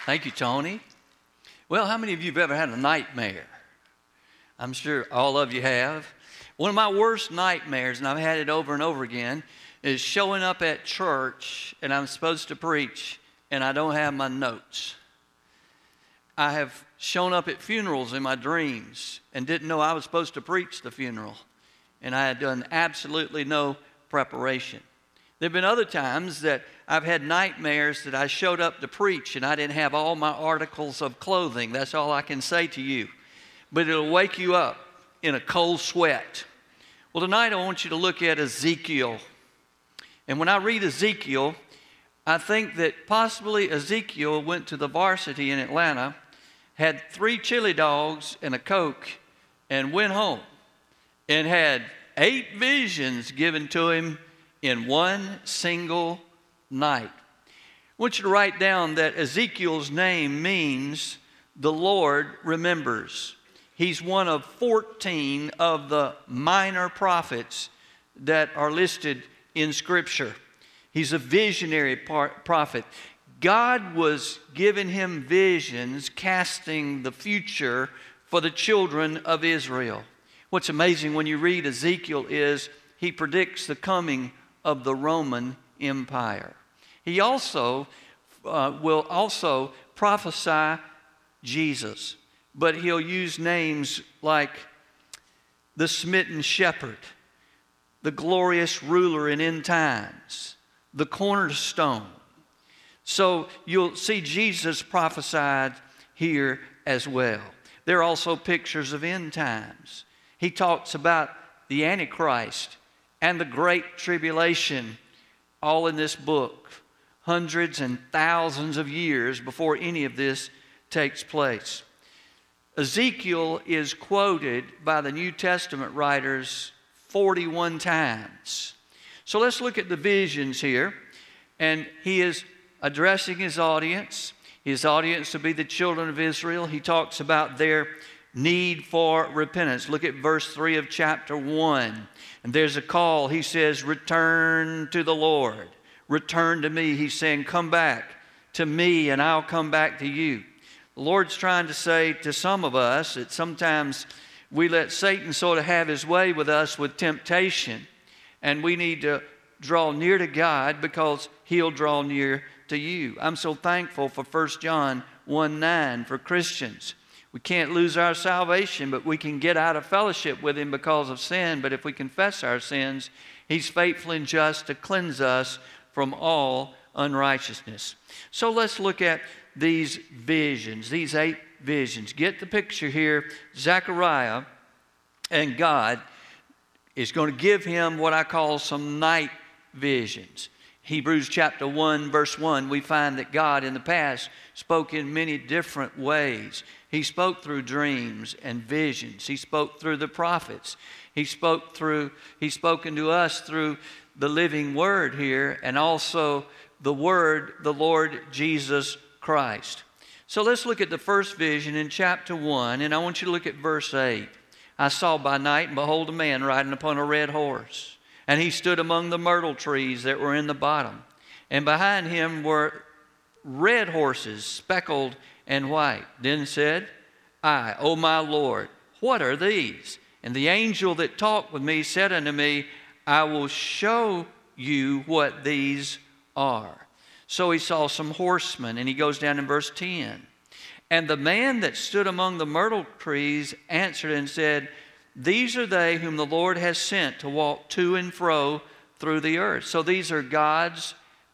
Thank you, Tony. Well, how many of you have ever had a nightmare? I'm sure all of you have. One of my worst nightmares, and I've had it over and over again, is showing up at church and I'm supposed to preach and I don't have my notes. I have shown up at funerals in my dreams and didn't know I was supposed to preach the funeral, and I had done absolutely no preparation. There have been other times that I've had nightmares that I showed up to preach and I didn't have all my articles of clothing. That's all I can say to you. But it'll wake you up in a cold sweat. Well, tonight I want you to look at Ezekiel. And when I read Ezekiel, I think that possibly Ezekiel went to the varsity in Atlanta, had 3 chili dogs and a Coke, and went home and had 8 visions given to him in one single night. I want you to write down that Ezekiel's name means the Lord remembers. He's one of 14 of the minor prophets that are listed in Scripture. He's a visionary prophet. God was giving him visions, casting the future for the children of Israel. What's amazing when you read Ezekiel is he predicts the coming of the Roman Empire. He also will also prophesy Jesus, but he'll use names like the smitten shepherd, the glorious ruler in end times, the cornerstone. So you'll see Jesus prophesied here as well. There are also pictures of end times. He talks about the Antichrist and the Great Tribulation, all in this book, hundreds and thousands of years before any of this takes place. Ezekiel is quoted by the New Testament writers 41 times. So let's look at the visions here. And he is addressing his audience to be the children of Israel. He talks about their need for repentance. Look at verse 3 of chapter 1. And there's a call. He says, return to the Lord. Return to me. He's saying, come back to me and I'll come back to you. The Lord's trying to say to some of us that sometimes we let Satan sort of have his way with us with temptation. And we need to draw near to God because he'll draw near to you. I'm so thankful for 1 John 1:9 for Christians. We can't lose our salvation, but we can get out of fellowship with him because of sin. But if we confess our sins, he's faithful and just to cleanse us from all unrighteousness. So let's look at these visions, these 8 visions. Get the picture here. Zechariah and God is going to give him what I call some night visions. Hebrews chapter 1, verse 1, we find that God in the past spoke in many different ways. He spoke through dreams and visions. He spoke through the prophets. He's spoken to us through the living word here, and also the word, the Lord Jesus Christ. So let's look at the first vision in chapter 1, and I want you to look at verse 8. I saw by night, and behold, a man riding upon a red horse. And he stood among the myrtle trees that were in the bottom. And behind him were red horses, speckled and white. Then said I, O my Lord, what are these? And the angel that talked with me said unto me, I will show you what these are. So he saw some horsemen, and he goes down in verse 10. And the man that stood among the myrtle trees answered and said, these are they whom the Lord has sent to walk to and fro through the earth. So these are God's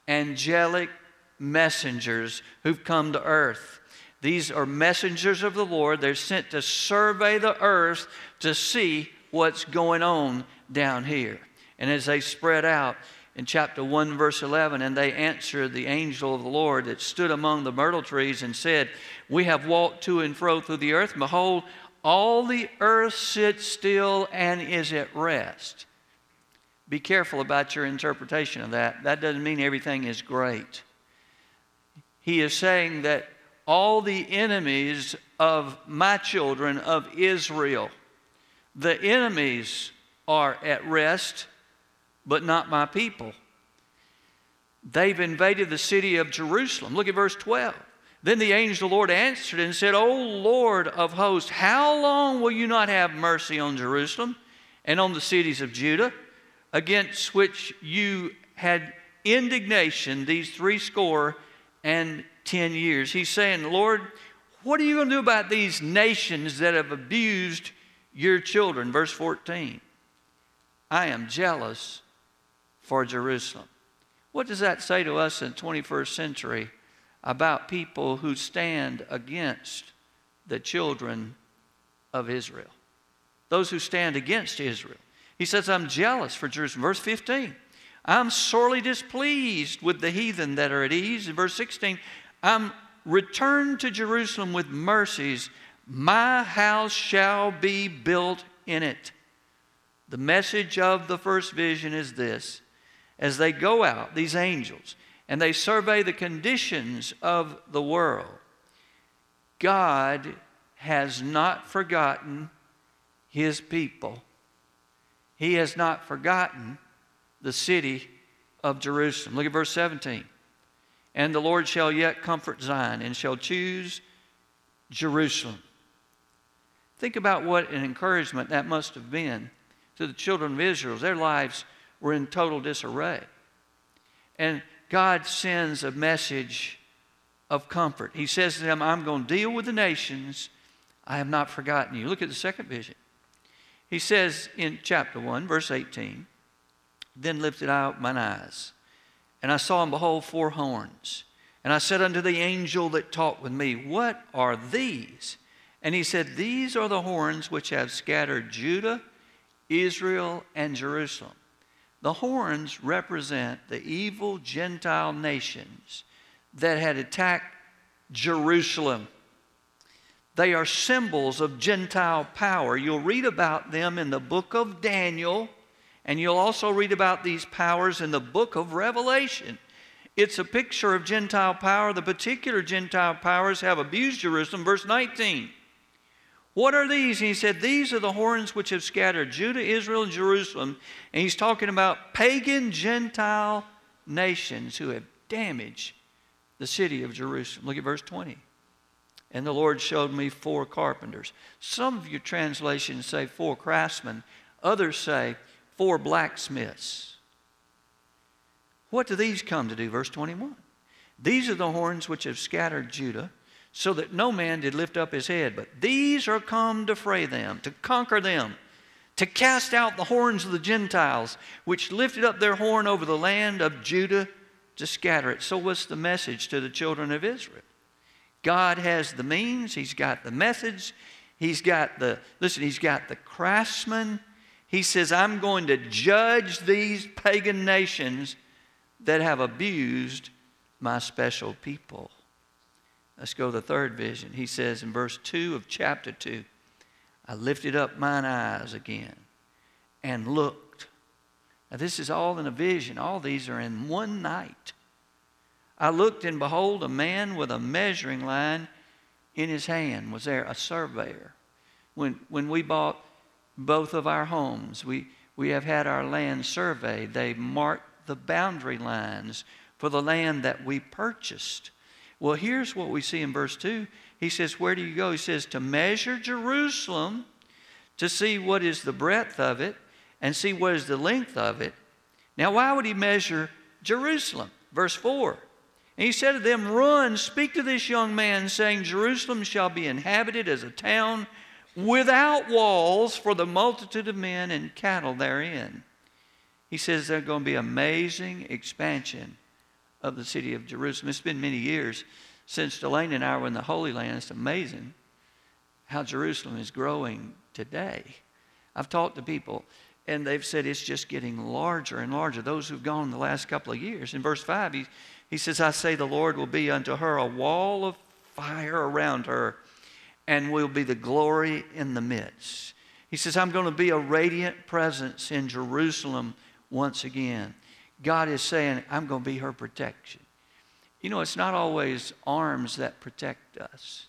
angelic messengers who've come to earth. These are messengers of the Lord. They're sent to survey the earth to see what's going on down here. And as they spread out in chapter 1, verse 11, and they answered the angel of the Lord that stood among the myrtle trees and said, we have walked to and fro through the earth, and behold, all the earth sits still and is at rest. Be careful about your interpretation of that. That doesn't mean everything is great. He is saying that all the enemies of my children of Israel, the enemies are at rest, but not my people. They've invaded the city of Jerusalem. Look at verse 12. Then the angel of the Lord answered and said, O Lord of hosts, how long will you not have mercy on Jerusalem and on the cities of Judah, against which you had indignation these 70 years? He's saying, Lord, what are you going to do about these nations that have abused your children? Verse 14, I am jealous for Jerusalem. What does that say to us in the 21st century about people who stand against the children of Israel? Those who stand against Israel. He says, I'm jealous for Jerusalem. Verse 15, I'm sorely displeased with the heathen that are at ease. In verse 16, I'm returned to Jerusalem with mercies. My house shall be built in it. The message of the first vision is this. As they go out, these angels, and they survey the conditions of the world, God has not forgotten his people. He has not forgotten the city of Jerusalem. Look at verse 17. And the Lord shall yet comfort Zion and shall choose Jerusalem. Think about what an encouragement that must have been to the children of Israel. Their lives were in total disarray. And God sends a message of comfort. He says to them, I'm going to deal with the nations. I have not forgotten you. Look at the second vision. He says in chapter 1, verse 18, Then lifted I up mine eyes, and I saw and behold 4 horns. And I said unto the angel that talked with me, What are these? And he said, These are the horns which have scattered Judah, Israel, and Jerusalem. The horns represent the evil Gentile nations that had attacked Jerusalem. They are symbols of Gentile power. You'll read about them in the book of Daniel, and you'll also read about these powers in the book of Revelation. It's a picture of Gentile power. The particular Gentile powers have abused Jerusalem. Verse 19. What are these? And he said, These are the horns which have scattered Judah, Israel, and Jerusalem. And he's talking about pagan Gentile nations who have damaged the city of Jerusalem. Look at verse 20. And the Lord showed me 4 carpenters. Some of your translations say 4 craftsmen. Others say 4 blacksmiths. What do these come to do? Verse 21. These are the horns which have scattered Judah, so that no man did lift up his head. But these are come to fray them, to conquer them, to cast out the horns of the Gentiles, which lifted up their horn over the land of Judah to scatter it. So what's the message to the children of Israel? God has the means. He's got the methods. He's got the craftsmen. He says, I'm going to judge these pagan nations that have abused my special people. Let's go to the third vision. He says in verse 2 of chapter 2, I lifted up mine eyes again and looked. Now this is all in a vision. All these are in one night. I looked, and behold, a man with a measuring line in his hand. Was there a surveyor? When we bought both of our homes, we have had our land surveyed. They marked the boundary lines for the land that we purchased. Well, here's what we see in verse 2. He says, where do you go? He says, to measure Jerusalem, to see what is the breadth of it, and see what is the length of it. Now, why would he measure Jerusalem? Verse 4. And he said to them, Run, speak to this young man, saying, Jerusalem shall be inhabited as a town without walls for the multitude of men and cattle therein. He says there's going to be amazing expansion of the city of Jerusalem. It's been many years since Delaney and I were in the Holy Land. It's amazing how Jerusalem is growing today. I've talked to people, and they've said it's just getting larger and larger, those who've gone in the last couple of years. In verse 5, he says, I say the Lord will be unto her a wall of fire around her, and will be the glory in the midst. He says, I'm going to be a radiant presence in Jerusalem once again. God is saying, I'm going to be her protection. You know, it's not always arms that protect us.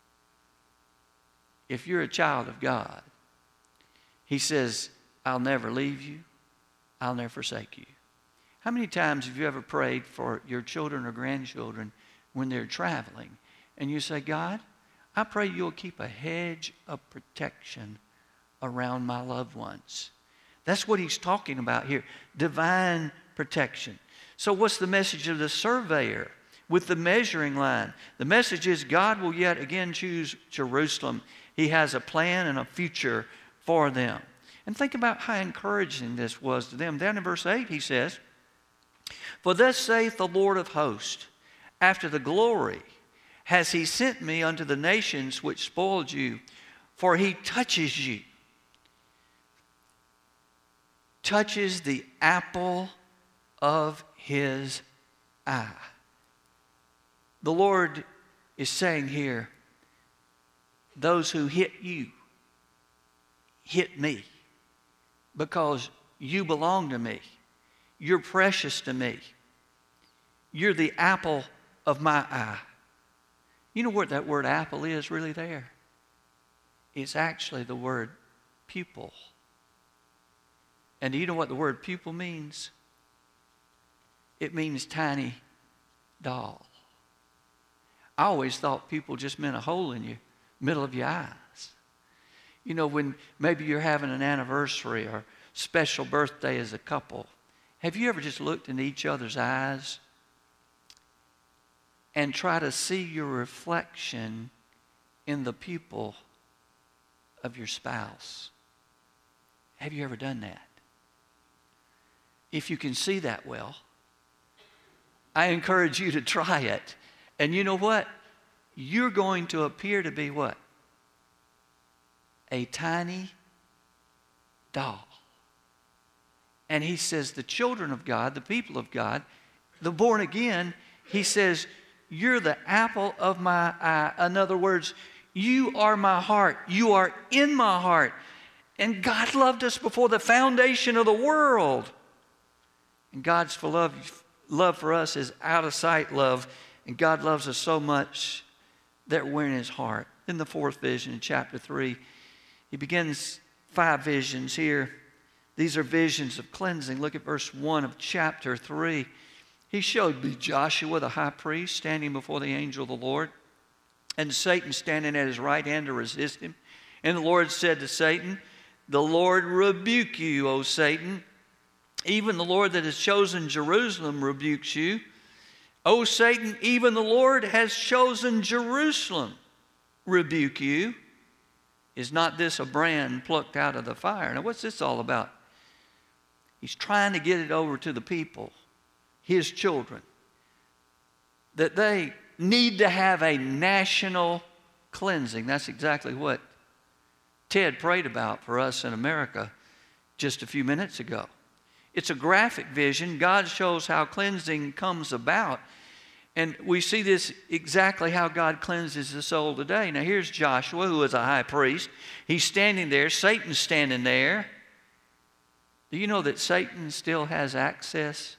If you're a child of God, he says, I'll never leave you. I'll never forsake you. How many times have you ever prayed for your children or grandchildren when they're traveling and you say, God, I pray you'll keep a hedge of protection around my loved ones. That's what he's talking about here, divine protection. So what's the message of the surveyor with the measuring line? The message is God will yet again choose Jerusalem. He has a plan and a future for them. And think about how encouraging this was to them. Down in verse 8 he says, for thus saith the Lord of hosts, after the glory has he sent me unto the nations which spoiled you, for he touches you. Touches the apple of his eye. The Lord is saying here, those who hit you, hit me, because you belong to me. You're precious to me. You're the apple of my eye. You know what that word apple is really there? It's actually the word pupil. And do you know what the word pupil means? It means tiny doll. I always thought pupil just meant a hole in your middle of your eyes. You know, when maybe you're having an anniversary or special birthday as a couple, have you ever just looked into each other's eyes and try to see your reflection in the pupil of your spouse? Have you ever done that? If you can see that well, I encourage you to try it. And you know what? You're going to appear to be what? A tiny doll. And he says the children of God, the people of God, the born again, he says, you're the apple of my eye. In other words, you are my heart. You are in my heart. And God loved us before the foundation of the world. And God's love for us is out of sight love. And God loves us so much that we're in his heart. In the fourth vision in chapter 3, he begins 5 visions here. These are visions of cleansing. Look at verse 1 of chapter 3. He showed me Joshua the high priest standing before the angel of the Lord, and Satan standing at his right hand to resist him. And the Lord said to Satan, the Lord rebuke you, O Satan. Even the Lord that has chosen Jerusalem rebukes you. O Satan, even the Lord has chosen Jerusalem rebuke you. Is not this a brand plucked out of the fire? Now what's this all about? He's trying to get it over to the people, his children, that they need to have a national cleansing. That's exactly what Ted prayed about for us in America just a few minutes ago. It's a graphic vision. God shows how cleansing comes about. And we see this exactly how God cleanses the soul today. Now here's Joshua, who is a high priest. He's standing there. Satan's standing there. Do you know that Satan still has access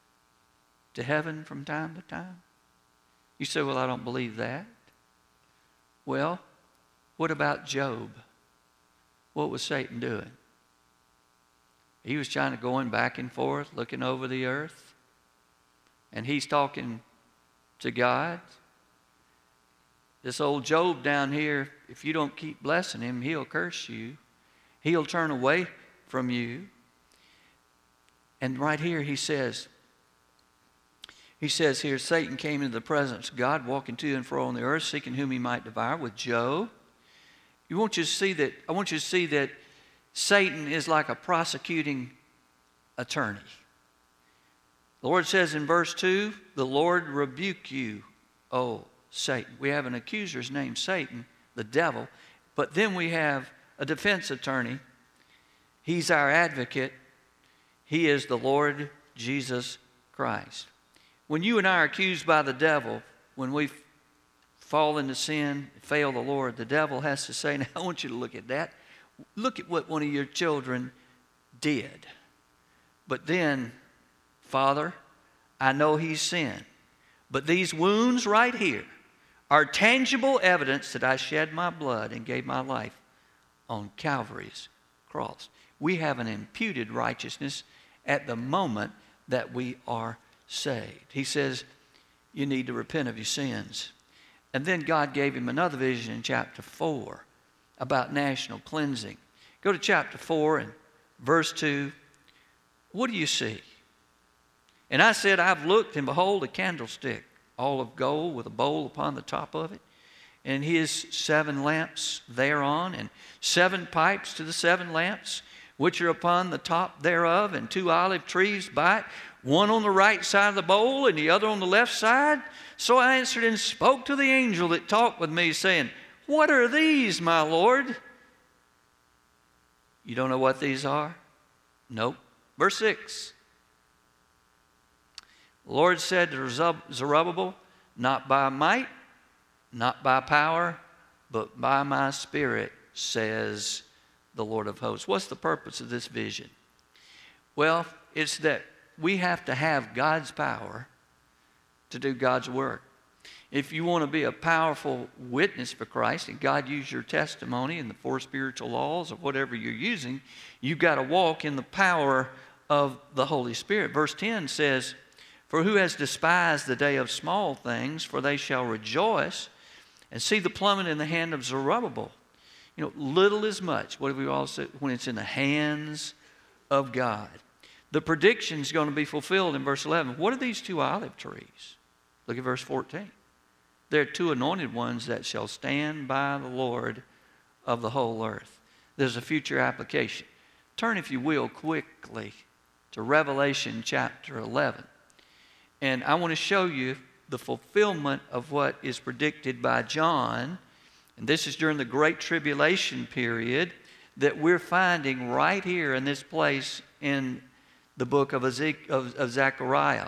to heaven from time to time? You say, well, I don't believe that. Well, what about Job? What was Satan doing? He was trying to going back and forth, looking over the earth. And he's talking to God. This old Job down here, if you don't keep blessing him, he'll curse you. He'll turn away from you. And right here he says here, Satan came into the presence of God, walking to and fro on the earth, seeking whom he might devour. With Job, I want you to see that Satan is like a prosecuting attorney. The Lord says in verse 2, the Lord rebuke you, O Satan. We have an accuser's named Satan, the devil, but then we have a defense attorney. He's our advocate. He is the Lord Jesus Christ. When you and I are accused by the devil, when we fall into sin, fail the Lord, the devil has to say, now I want you to look at that. Look at what one of your children did. But then, Father, I know he's sinned. But these wounds right here are tangible evidence that I shed my blood and gave my life on Calvary's cross. We have an imputed righteousness at the moment that we are saved. He says, you need to repent of your sins. And then God gave him another vision in chapter 4 about national cleansing. Go to chapter 4 and verse 2. What do you see? And I said, I've looked, and behold, a candlestick, all of gold, with a bowl upon the top of it, and his 7 lamps thereon, and 7 pipes to the 7 lamps, which are upon the top thereof, and 2 olive trees by it, one on the right side of the bowl, and the other on the left side. So I answered and spoke to the angel that talked with me, saying, what are these, my Lord? You don't know what these are? Nope. Verse 6. The Lord said to Zerubbabel, not by might, not by power, but by my Spirit, says the Lord of hosts. What's the purpose of this vision? Well, it's that we have to have God's power to do God's work. If you want to be a powerful witness for Christ, and God used your testimony and the 4 spiritual laws or whatever you're using, you've got to walk in the power of the Holy Spirit. Verse 10 says, for who has despised the day of small things, for they shall rejoice and see the plummet in the hand of Zerubbabel. You know, little is much. What have we all said? When it's in the hands of God. The prediction is going to be fulfilled in verse 11. What are these 2 olive trees? Look at verse 14. They're 2 anointed ones that shall stand by the Lord of the whole earth. There's a future application. Turn, if you will, quickly to Revelation chapter 11. And I want to show you the fulfillment of what is predicted by John. And this is during the Great Tribulation period that we're finding right here in this place in the book of Zechariah.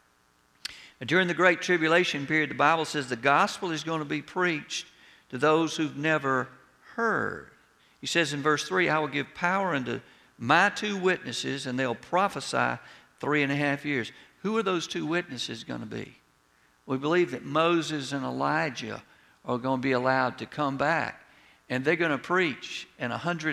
And during the Great Tribulation period, the Bible says the gospel is going to be preached to those who've never heard. He says in verse 3, I will give power unto my 2 witnesses, and they'll prophesy 3.5 years. Who are those 2 witnesses going to be? We believe that Moses and Elijah are going to be allowed to come back, and they're going to preach, and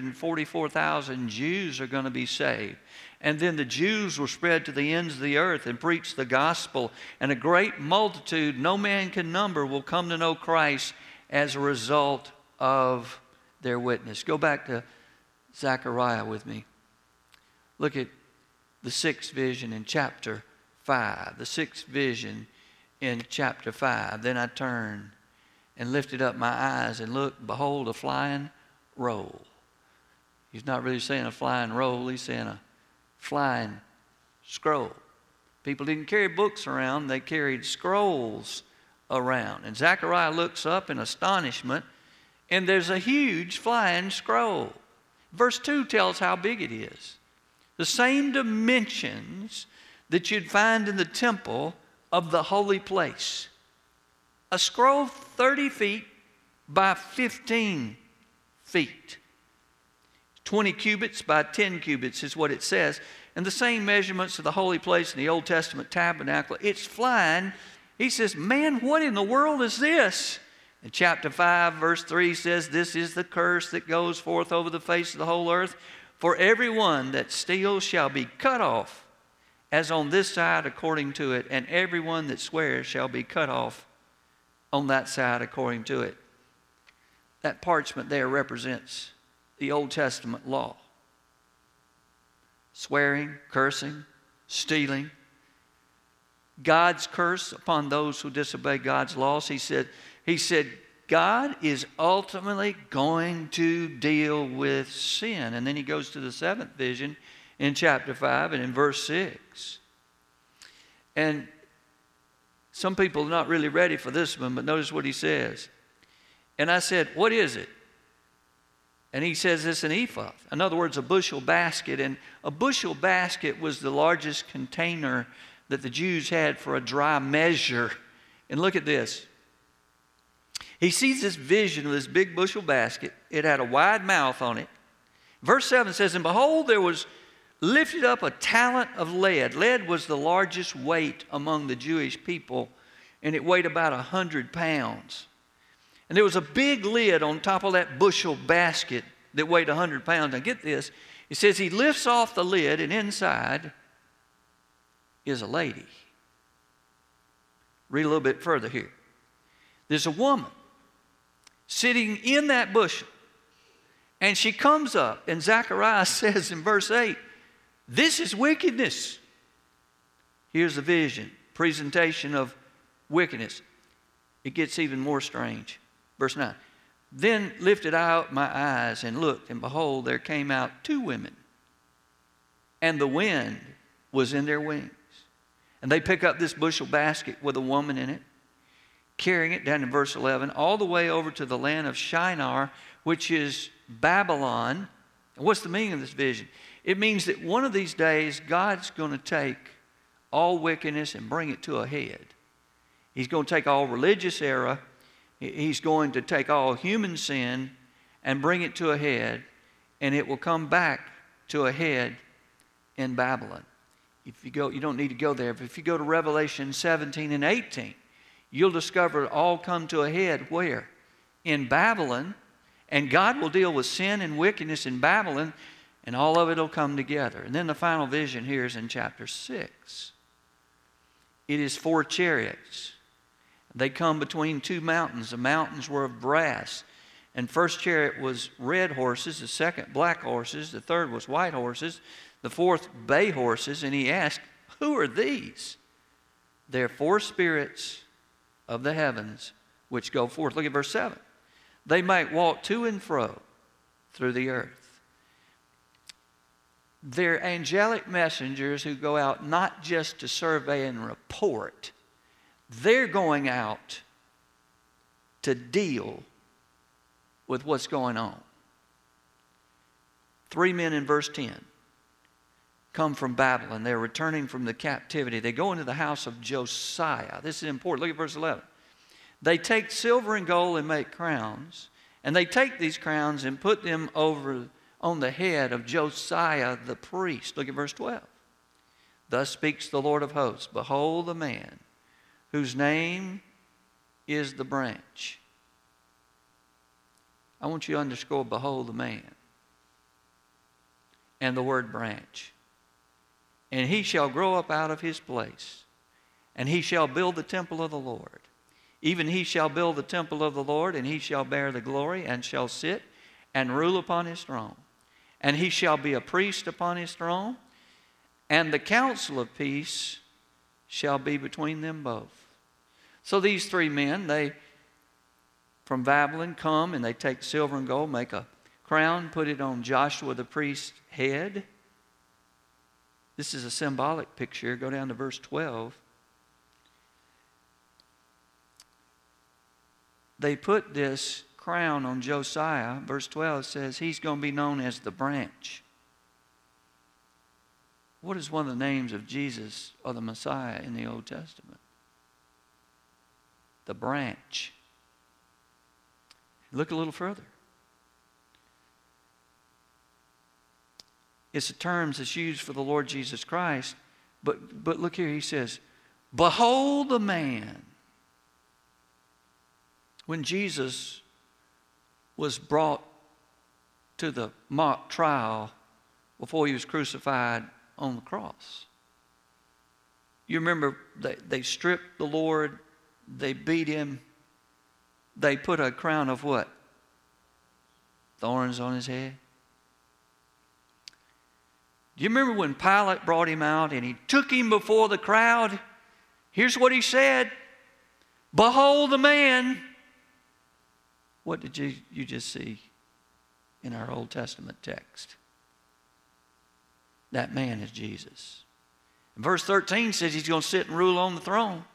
144,000 Jews are going to be saved. And then the Jews will spread to the ends of the earth and preach the gospel, and a great multitude, no man can number, will come to know Christ as a result of their witness. Go back to Zechariah with me. Look at the 6th vision in chapter 5. The 6th vision in chapter 5. Then I turned and lifted up my eyes and looked, behold, a flying roll. He's not really saying a flying roll, he's saying a flying scroll. People didn't carry books around, they carried scrolls around. And Zechariah looks up in astonishment, and there's a huge flying scroll. Verse 2 tells how big it is. The same dimensions that you'd find in the temple of the holy place. A scroll 30 feet by 15 feet. 20 cubits by 10 cubits is what it says. And the same measurements of the holy place in the Old Testament tabernacle. It's flying. He says, man, what in the world is this? And chapter 5, verse 3 says, this is the curse that goes forth over the face of the whole earth. For everyone that steals shall be cut off, as on this side according to it, and everyone that swears shall be cut off on that side according to it. That parchment there represents the Old Testament law. Swearing, cursing, stealing. God's curse upon those who disobey God's laws. He said, God is ultimately going to deal with sin. And then he goes to the 7th vision in chapter 5 and in verse 6. And some people are not really ready for this one, but notice what he says. And I said, what is it? And he says it's an ephah. In other words, a bushel basket. And a bushel basket was the largest container that the Jews had for a dry measure. And look at this. He sees this vision of this big bushel basket. It had a wide mouth on it. Verse 7 says, and behold, there was lifted up a talent of lead. Lead was the largest weight among the Jewish people, and it weighed about 100 pounds. And there was a big lid on top of that bushel basket that weighed 100 pounds. Now get this. It says he lifts off the lid, and inside is a lady. Read a little bit further here. there's a woman sitting in that bushel. And she comes up, and Zechariah says in verse 8, this is wickedness. Here's the vision, presentation of wickedness. It gets even more strange. Verse 9. Then lifted I up my eyes and looked, and behold, there came out two women, and the wind was in their wings. And they pick up this bushel basket with a woman in it, carrying it down in verse 11, all the way over to the land of Shinar, which is Babylon. And what's the meaning of this vision? It means that one of these days, God's going to take all wickedness and bring it to a head. He's going to take all religious error. He's going to take all human sin and bring it to a head, and it will come back to a head in Babylon. If you go, you don't need to go there, but if you go to Revelation 17 and 18, you'll discover it all come to a head where? In Babylon, and God will deal with sin and wickedness in Babylon, and all of it will come together. And then the final vision here is in chapter 6. It is 4 chariots. They come between 2 mountains. The mountains were of brass. And first chariot was red horses, the second black horses, the third was white horses, the fourth bay horses. And he asked, who are these? They're 4 spirits of the heavens which go forth. Look at verse 7. They might walk to and fro through the earth. They're angelic messengers who go out not just to survey and report. They're going out to deal with what's going on. 3 men in verse 10 come from Babylon. They're returning from the captivity. They go into the house of Josiah. This is important. Look at verse 11. They take silver and gold and make crowns. And they take these crowns and put them over on the head of Josiah the priest. Look at verse 12. Thus speaks the Lord of hosts. Behold the man whose name is the branch. I want you to underscore, behold the man. And the word branch. And he shall grow up out of his place. And he shall build the temple of the Lord. Even he shall build the temple of the Lord, and he shall bear the glory, and shall sit and rule upon his throne. And he shall be a priest upon his throne, and the counsel of peace shall be between them both. So these 3 men, they from Babylon come, and they take silver and gold, make a crown, put it on Joshua the priest's head. This is a symbolic picture. Go down to verse 12. They put this crown on Josiah. Verse 12 says he's going to be known as the branch. What is one of the names of Jesus or the Messiah in the Old Testament? The branch. Look a little further. It's the terms that's used for the Lord Jesus Christ. But look here, he says, behold the man. When Jesus was brought to the mock trial before he was crucified on the cross. You remember they stripped the Lord, they beat him, they put a crown of what? Thorns on his head. Do you remember when Pilate brought him out and he took him before the crowd? Here's what he said, behold the man. What did you just see in our Old Testament text? That man is Jesus. And verse 13 says he's going to sit and rule on the throne.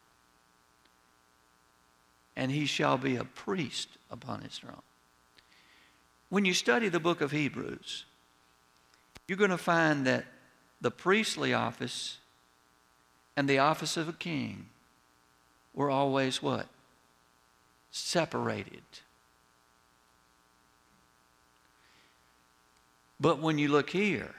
And he shall be a priest upon his throne. When you study the book of Hebrews, you're going to find that the priestly office and the office of a king were always what? Separated. But when you look here,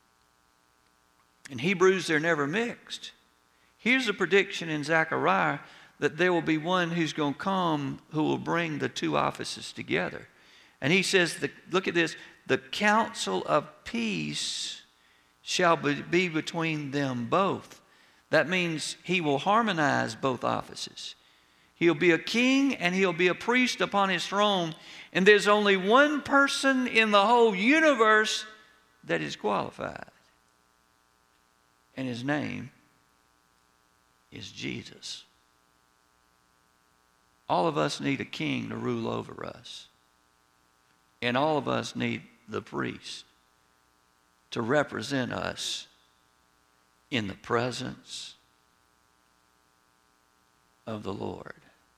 in Hebrews they're never mixed. Here's a prediction in Zechariah that there will be one who's going to come who will bring the 2 offices together. And he says, look at this, the counsel of peace shall be between them both. That means he will harmonize both offices. He'll be a king and he'll be a priest upon his throne. And there's only one person in the whole universe that is qualified. And his name is Jesus. All of us need a king to rule over us. And all of us need the priest to represent us in the presence of the Lord.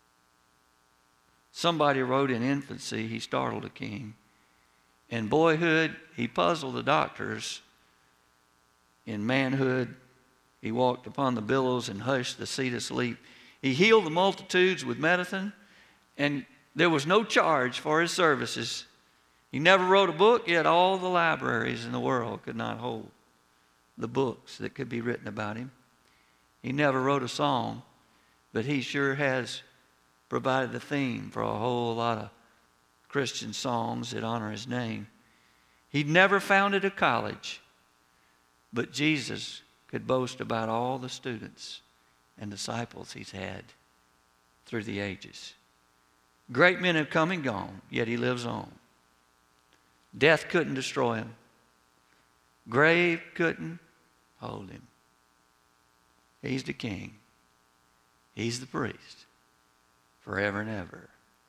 Somebody wrote, in infancy he startled a king. In boyhood he puzzled the doctors. In manhood he walked upon the billows and hushed the sea to sleep. He healed the multitudes with medicine, and there was no charge for his services. He never wrote a book, yet all the libraries in the world could not hold the books that could be written about him. He never wrote a song, but he sure has provided the theme for a whole lot of Christian songs that honor his name. He never founded a college, but Jesus could boast about all the students and disciples he's had through the ages. Great men have come and gone, yet he lives on. Death couldn't destroy him. Grave couldn't hold him. He's the king. He's the priest. Forever and ever.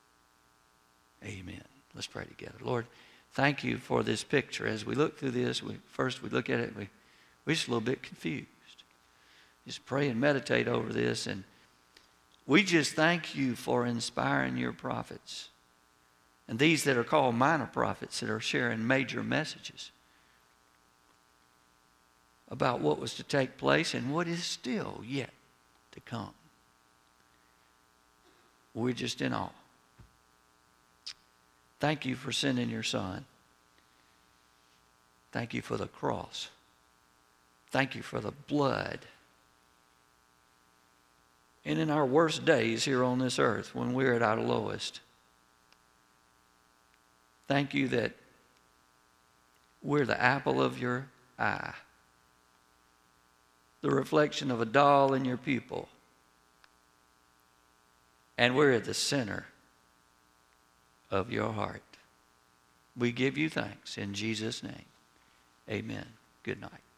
Amen. Let's pray together. Lord, thank you for this picture. As we look through this, we look at it, we're just a little bit confused. Just pray and meditate over this. And we just thank you for inspiring your prophets. And these that are called minor prophets that are sharing major messages about what was to take place and what is still yet to come. We're just in awe. Thank you for sending your Son. Thank you for the cross. Thank you for the blood. And in our worst days here on this earth, when we're at our lowest, thank you that we're the apple of your eye, the reflection of a doll in your pupil, and we're at the center of your heart. We give you thanks in Jesus' name. Amen. Good night.